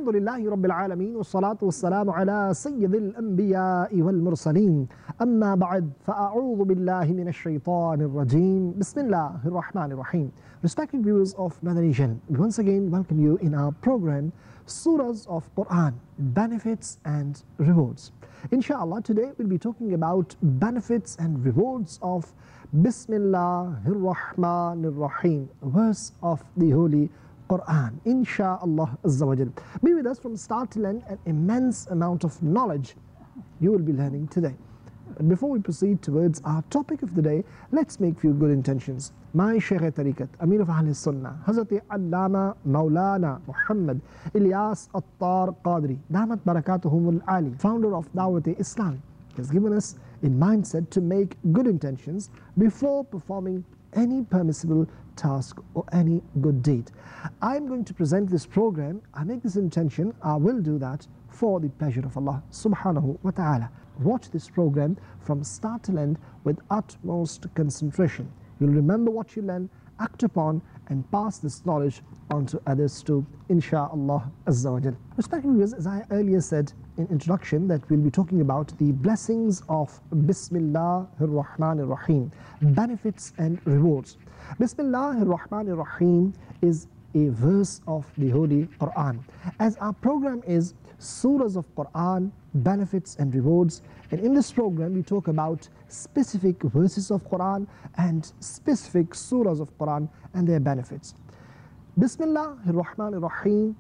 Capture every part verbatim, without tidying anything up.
الحمد لله رب العالمين والصلاة والسلام على سيد الأنبياء والمرسلين أما بعد فأعوذ بالله من الشيطان الرجيم بسم الله الرحمن الرحيم. Respected viewers of Madani Channel, we once again welcome you in our program Surahs of Quran, Benefits and Rewards. Inshallah, today we'll be talking about benefits and rewards of Bismillahir Rahmanir Rahim, verse of the Holy Quran. Insha'Allah Azza wa Jal. Be with us from start to end, an immense amount of knowledge you will be learning today. But before we proceed towards our topic of the day, let's make few good intentions. My Shaykh Tariqat, Amir of Ahl Sunnah, Hazrat Allama Maulana Muhammad Ilyas Attar Qadri, Damat Barakatuhumul Ali, founder of Dawat Islam, has given us a mindset to make good intentions before performing any permissible task or any good deed. I'm going to present this program. I make this intention, I will do that for the pleasure of Allah subhanahu wa ta'ala. Watch this program from start to end with utmost concentration. You'll remember what you learn, act upon, and pass this knowledge on to others too, insha'Allah Azza wa Jal. Respected viewers, as I earlier said in introduction, that we'll be talking about the blessings of Bismillahir Rahmanir Rahim, benefits and rewards. Bismillahir Rahmanir Rahim is a verse of the Holy Quran. As our program is Surahs of Quran, benefits and rewards, and in this program we talk about specific verses of Quran and specific surahs of Quran and their benefits. Bismillahir Rahmanir Rahim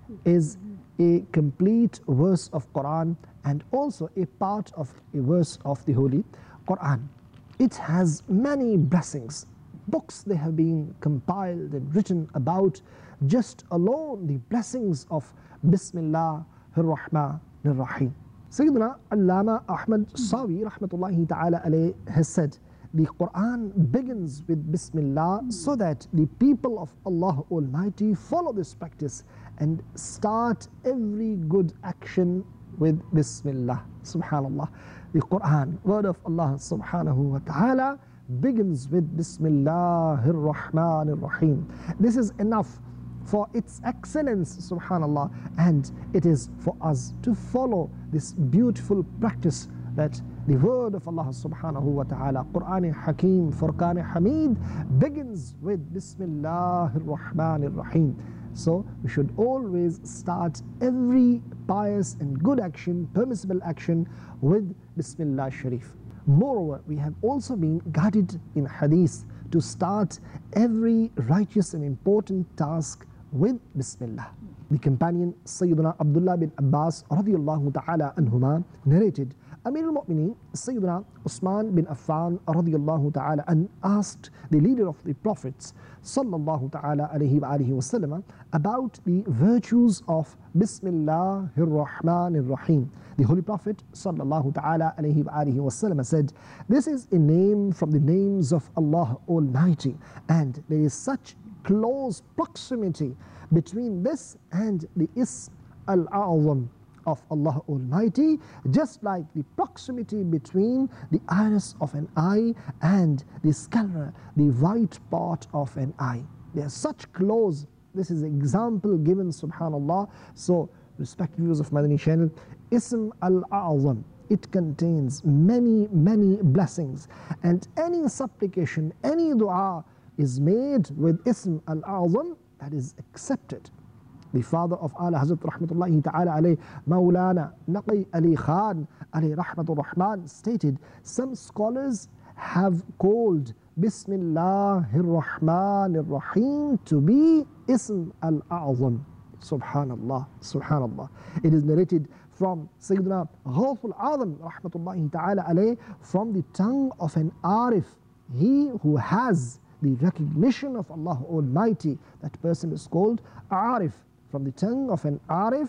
is a complete verse of Quran and also a part of a verse of the Holy Quran. It has many blessings. Books they have been compiled and written about just alone the blessings of Bismillahir Rahmanir Rahim. Sayyidina Allama Ahmad Sawi rahmatullahi ta'ala alayh has said, the Quran begins with Bismillah so that the people of Allah Almighty follow this practice and start every good action with Bismillah. Subhanallah. The Quran, word of Allah subhanahu wa ta'ala, begins with Bismillahir Rahmanir Rahim. This is enough for its excellence, subhanallah, and it is for us to follow this beautiful practice that the word of Allah subhanahu wa ta'ala, Quran Hakim, Furqan Hamid, begins with Bismillahir Rahmanir Rahim. So we should always start every pious and good action, permissible action, with Bismillah Sharif. Moreover, we have also been guided in hadith to start every righteous and important task with Bismillah. The companion Sayyidina Abdullah bin Abbas radiyallahu ta'ala anhuma narrated, Amir al-Mu'mineen Sayyidina Usman bin Affan radiyallahu ta'ala an asked the leader of the prophets sallallahu ta'ala alayhi wa alihi wasallam about the virtues of Bismillahir Rahmanir Rahim. The Holy Prophet sallallahu ta'ala alayhi wa alihi wasallam said, this is a name from the names of Allah Almighty, and there is such close proximity between this and the Ism al-A'zam of Allah Almighty, just like the proximity between the iris of an eye and the sclera, the white part of an eye. They are such close. This is an example given, subhanallah. So, respected viewers of Madani Channel, Ism al-A'zam, it contains many, many blessings, and any supplication, any dua is made with Ism al-A'zam, that is accepted. The father of Ala Hazrat rahmatullahi ta'ala alayh, Maulana Naqi Ali Khan alayh rahmatur Rahman, stated, some scholars have called Bismillahir Rahmanir Rahim to be Ism al-A'zam. Subhanallah, subhanallah. It is narrated from Sayyidina Ghawthul Azam rahmatullahi ta'ala alayh, from the tongue of an Arif, he who has the recognition of Allah Almighty, that person is called Arif. From the tongue of an Arif,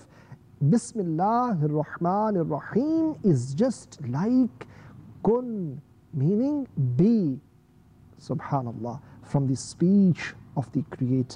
Bismillahir Rahmanir Rahim is just like kun, meaning be. Subhanallah. From the speech of the Creator.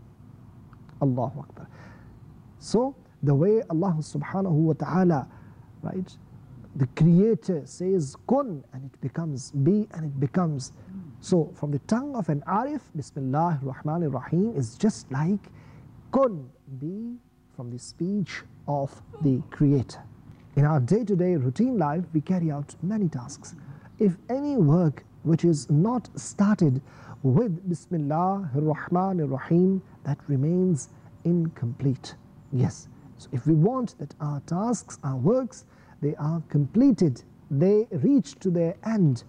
Allahu Akbar. So, the way Allah subhanahu wa ta'ala, right, the Creator says kun, and it becomes be, and it becomes. So, from the tongue of an Arif, Bismillahir Rahmanir Rahim is just like kun, be from the speech of the Creator. In our day-to-day routine life, we carry out many tasks. If any work which is not started with Bismillah ar-Rahman ar-Rahim, that remains incomplete. Yes, so if we want that our tasks, our works, they are completed, they reach to their end,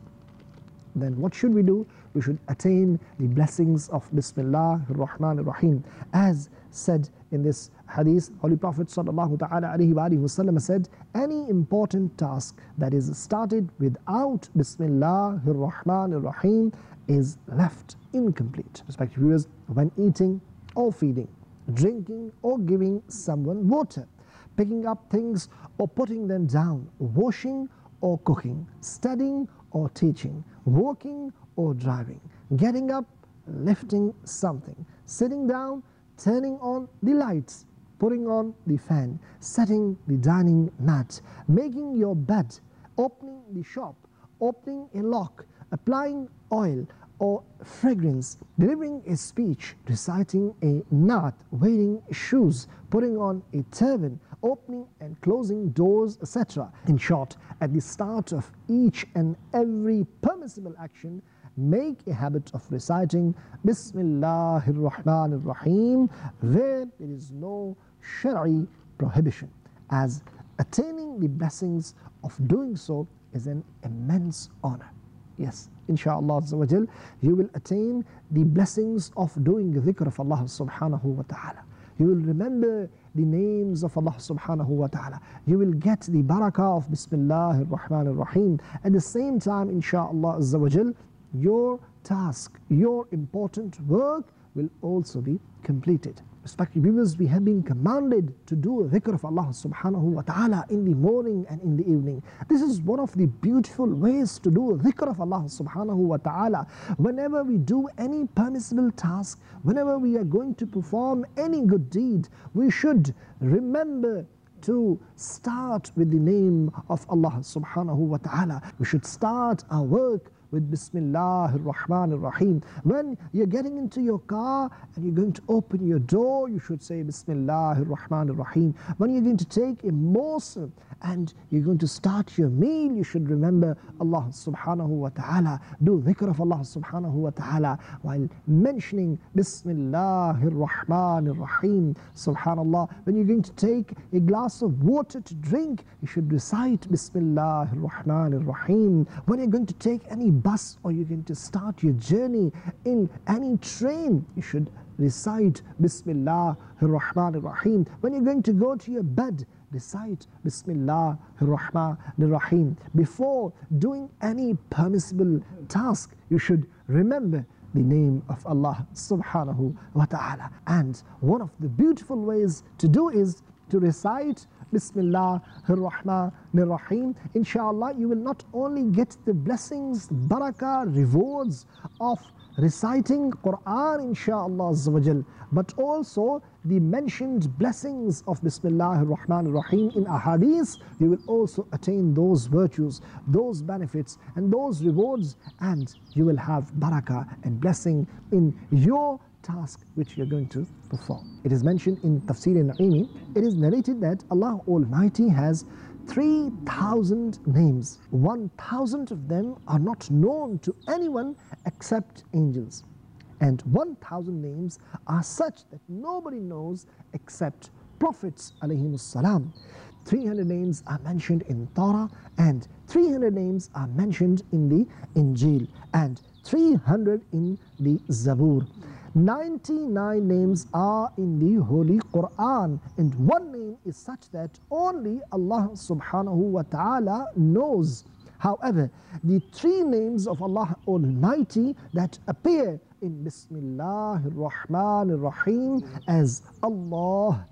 then what should we do? We should attain the blessings of Bismillah ar-Rahman ar-Rahim. As said in this hadith, Holy Prophet sallallahu ta'ala alayhi wa sallam said, any important task that is started without Bismillah ar-Rahman ar-Rahim is left incomplete. Respected viewers, when eating or feeding, drinking or giving someone water, picking up things or putting them down, washing or cooking, studying or teaching, walking or driving, getting up, lifting something, sitting down, turning on the lights, putting on the fan, setting the dining mat, making your bed, opening the shop, opening a lock, applying oil or fragrance, delivering a speech, reciting a naat, wearing shoes, putting on a turban, opening and closing doors, et cetera. In short, at the start of each and every permissible action, make a habit of reciting Bismillah ar-Rahman ar-Rahim where there is no Shari'i prohibition, as attaining the blessings of doing so is an immense honor. Yes, inshaAllah Azza wa Jal, you will attain the blessings of doing dhikr of Allah subhanahu wa ta'ala. You will remember the names of Allah subhanahu wa ta'ala. You will get the barakah of Bismillah ar-Rahman ar-Rahim. At the same time, inshaAllah Azza wa Jal, your task, your important work will also be completed. Respected viewers, we have been commanded to do dhikr of Allah subhanahu wa ta'ala in the morning and in the evening. This is one of the beautiful ways to do dhikr of Allah subhanahu wa ta'ala. Whenever we do any permissible task, whenever we are going to perform any good deed, we should remember to start with the name of Allah subhanahu wa ta'ala. We should start our work with Bismillah ar-Rahman ar-Rahim. When you're getting into your car and you're going to open your door, you should say Bismillah ar-Rahman ar-Rahim. When you're going to take a morsel and you're going to start your meal, you should remember Allah subhanahu wa ta'ala. Do dhikr of Allah subhanahu wa ta'ala while mentioning Bismillah ar-Rahman ar-Rahim. Subhanallah. When you're going to take a glass of water to drink, you should recite Bismillah ar-Rahman ar-Rahim. When you're going to take any bus or you're going to start your journey in any train, you should recite Bismillah ar-Rahman ar-Rahim. When you're going to go to your bed, recite Bismillah ar-Rahman ar-Rahim. Before doing any permissible task, you should remember the name of Allah subhanahu wa ta'ala. And one of the beautiful ways to do is to recite Bismillah ar-Rahman ar-Rahim. Inshallah, you will not only get the blessings, barakah, rewards of reciting Quran, inshaAllah Azza wa Jal, but also the mentioned blessings of Bismillah ar-Rahman ar-Rahim in ahadith. You will also attain those virtues, those benefits and those rewards, and you will have barakah and blessing in your task which you're going to perform. It is mentioned in Tafsir al-Na'imi, it is narrated that Allah Almighty has three thousand names. one thousand of them are not known to anyone except angels. And one thousand names are such that nobody knows except prophets alayhimus salam. three hundred names are mentioned in Torah and three hundred names are mentioned in the Injil and three hundred in the Zabur. ninety-nine names are in the Holy Quran, and one name is such that only Allah subhanahu wa ta'ala knows. However, the three names of Allah Almighty that appear in Bismillah ar-Rahman ar-Rahim as Allah,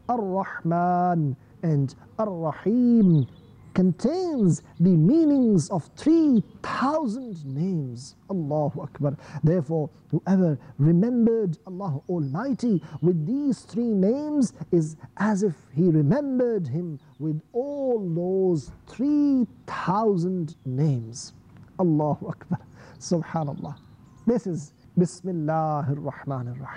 Ar-Rahman and Ar-Rahim contains the meanings of three thousand names. Allahu Akbar. Therefore, whoever remembered Allah Almighty with these three names is as if he remembered Him with all those three thousand names. Allahu Akbar. Subhanallah. This is Bismillah ar-Rahman ar-Rahim.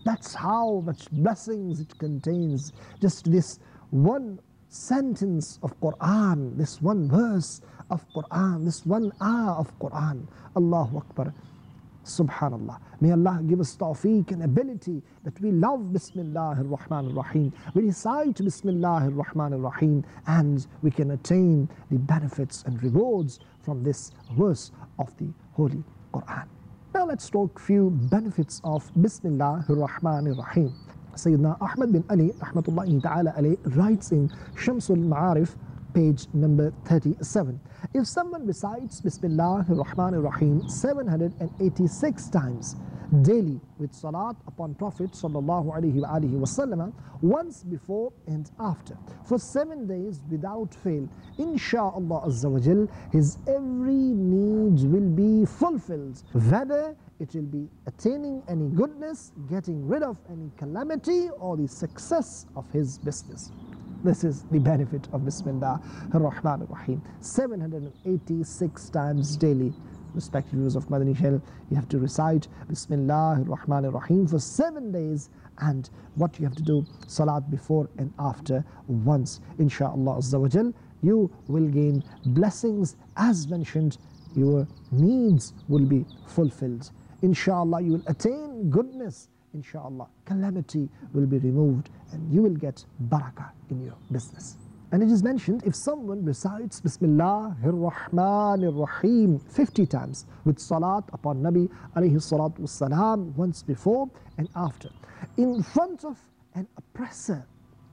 That's how much blessings it contains. Just this one sentence of Quran, this one verse of Quran, this one ayah of Quran. Allahu Akbar. Subhanallah. May Allah give us tawfiq and ability that we love Bismillah ar-Rahman ar-Rahim. We recite Bismillah ar-Rahman ar-Rahim, and we can attain the benefits and rewards from this verse of the Holy Quran. Now let's talk few benefits of Bismillah ar-Rahman ar-Rahim. Sayyidina Ahmad bin Ali rahmatullahi ta'ala alayh writes in Shamsul Ma'arif, page number thirty-seven. If someone recites Bismillah ar-Rahman ar-Rahim seven hundred eighty-six times daily with salat upon Prophet sallallahu alaihi wa alihi wasallam once before and after for seven days without fail, insha'Allah azza wa jal, his every need will be fulfilled, whether it will be attaining any goodness, getting rid of any calamity, or the success of his business. This is the benefit of Bismillah ar-Rahman ar-Rahim. seven hundred eighty-six times daily. Respected viewers of Madani Channel, you have to recite Bismillah ar-Rahman ar-Rahim for seven days, and what you have to do, salat before and after once. Insha'Allah azza wa jal, you will gain blessings as mentioned, your needs will be fulfilled. Insha'Allah, you will attain goodness. Insha'Allah, calamity will be removed and you will get barakah in your business. And it is mentioned, if someone recites Bismillah ar-Rahman ar-Rahim fifty times with salat upon Nabi alayhi salatu wassalam once before and after, in front of an oppressor,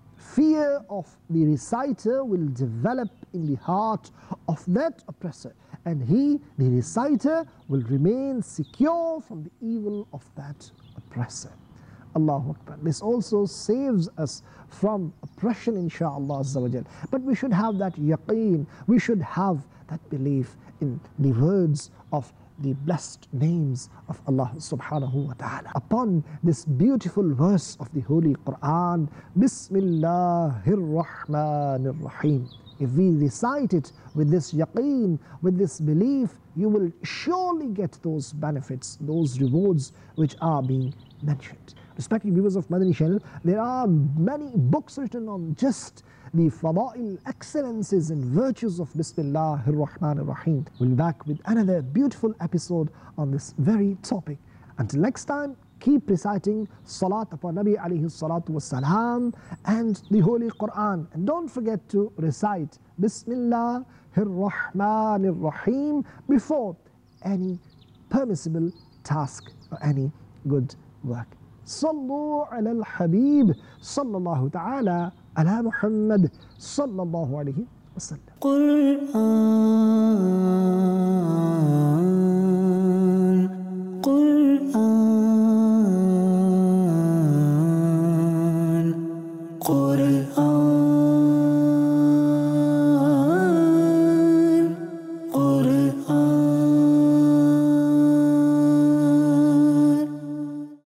fear of the reciter will develop in the heart of that oppressor, and he, the reciter, will remain secure from the evil of that oppressor. Allahu Akbar. This also saves us from oppression, insha'Allah azza wa jal. But we should have that yaqeen, we should have that belief in the words of the blessed names of Allah subhanahu wa ta'ala. Upon this beautiful verse of the Holy Quran, Bismillah ar-Rahman ar-Rahim, if we recite it with this yaqeen, with this belief, you will surely get those benefits, those rewards which are being mentioned. Respected viewers of Madani Channel, there are many books written on just the fada'il, excellences and virtues of Bismillah ar-Rahman ar-Rahim. We'll be back with another beautiful episode on this very topic. Until next time, keep reciting salat upon Nabi alayhi salatu wassalam and the Holy Quran. And don't forget to recite Bismillah ar-Rahman ar-Rahim before any permissible task or any good work. Sallu ala al-Habib sallallahu ta'ala ala Muhammad sallallahu alayhi wa sallam. Qur'an, Qur'an, Qur'an.